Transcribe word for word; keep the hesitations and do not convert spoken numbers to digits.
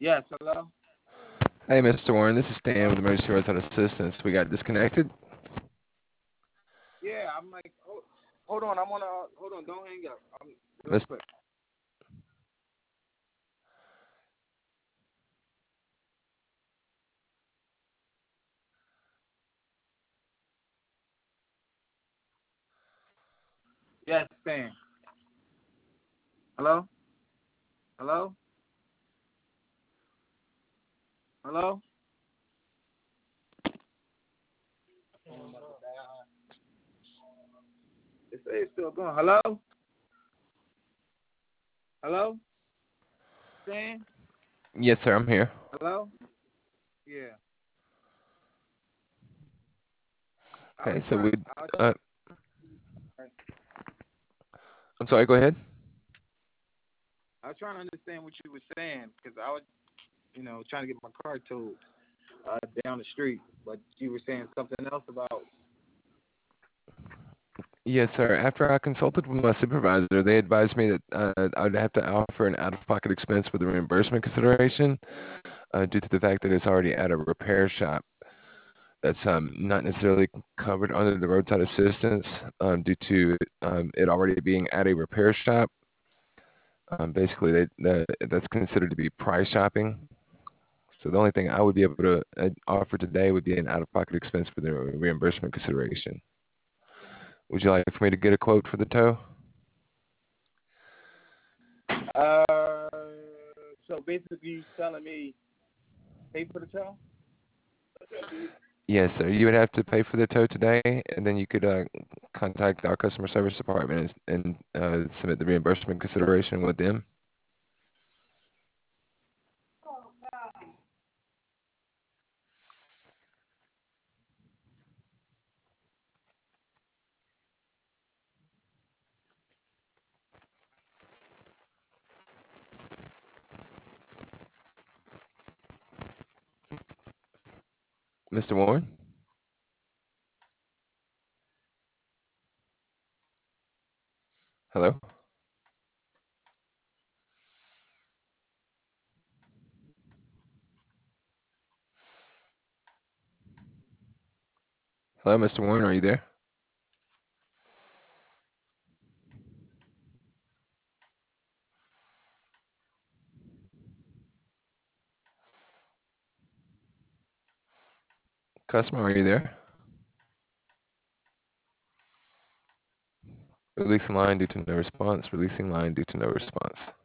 Yes, hello? Hey, Mister Warren, this is Stan with Emergency Roadside Assistance. We got disconnected. Yeah, I'm like, hold, hold on, I'm on a, hold on, don't hang up. I'm, real Mis- quick. Yes, Stan. Hello? Hello? Hello? It say it's still going. Hello? Hello? Stan? yes, sir, I'm here. Hello? Yeah. I Okay, was so trying, we, I was uh, I'm sorry, go ahead. I was trying to understand what you were saying because I was, you know, trying to get my car towed uh, down the street, but you were saying something else about. Yes, sir. After I consulted with my supervisor, they advised me that uh, I would have to offer an out-of-pocket expense with a reimbursement consideration uh, due to the fact that it's already at a repair shop. That's um, not necessarily covered under the roadside assistance um, due to um, it already being at a repair shop. Um, basically, they, that, that's considered to be price shopping. So the only thing I would be able to uh, offer today would be an out-of-pocket expense for the reimbursement consideration. Would you like for me to get a quote for the tow? Uh, so basically, you telling me pay for the tow? Yes, sir. You would have to pay for the tow today, and then you could uh, contact our customer service department and, and uh, submit the reimbursement consideration with them. Mister Warren? Hello? Hello, Mister Warren, are you there? Customer, are you there? Releasing line due to no response. Releasing line due to no response.